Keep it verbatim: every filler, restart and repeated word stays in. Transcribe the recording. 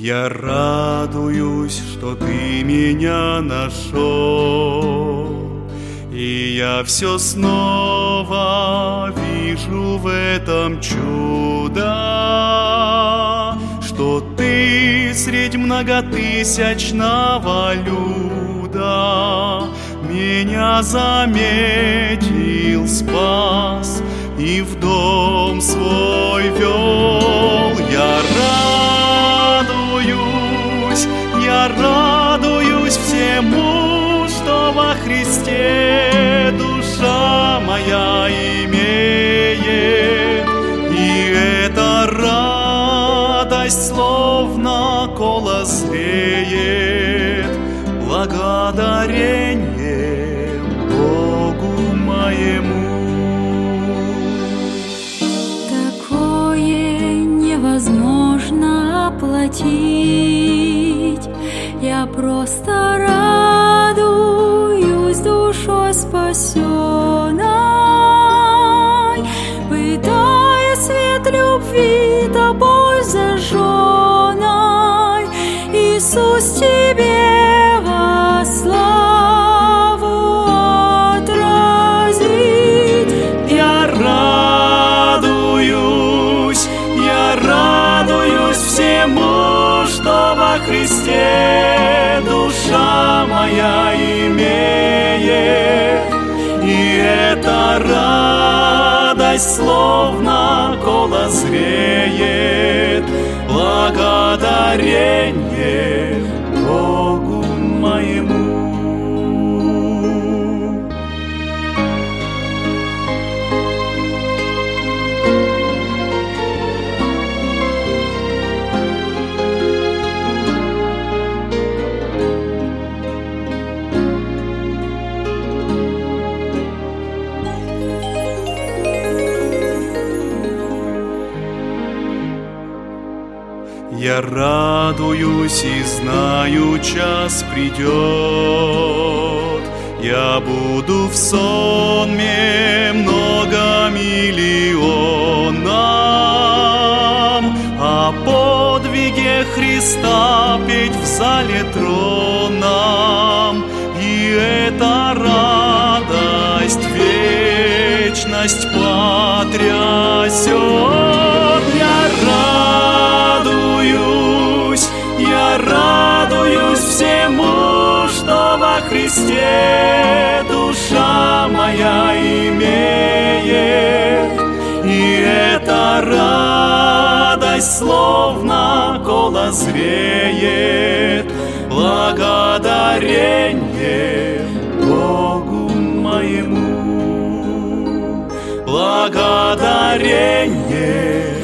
Я радуюсь, что ты меня нашел, и я все снова вижу в этом чудо, что ты средь многотысячного люда меня заметил, спас и в дом свой вел. Я радуюсь, я радуюсь всему, что во Христе душа моя имеет, и эта радость словно колос зреет, благодарение Богу моему. Невозможно оплатить. Я просто радуюсь душой спасенной, пытая свет любви тобой зажженной. Иисус, тебе во славу отразить. Я радуюсь, я радуюсь всему, что во Христе душа моя имеет, и эта радость словно колос зреет, благодарение Богу моему. Я радуюсь и знаю, час придет, я буду в сонме многомиллионном, о подвиге Христа петь в зале тронном, и эта радость вечность потрясет. Я радуюсь, я радуюсь всему, что во Христе душа моя имеет, и эта радость словно колос зреет, благодарение Богу моему, благодарение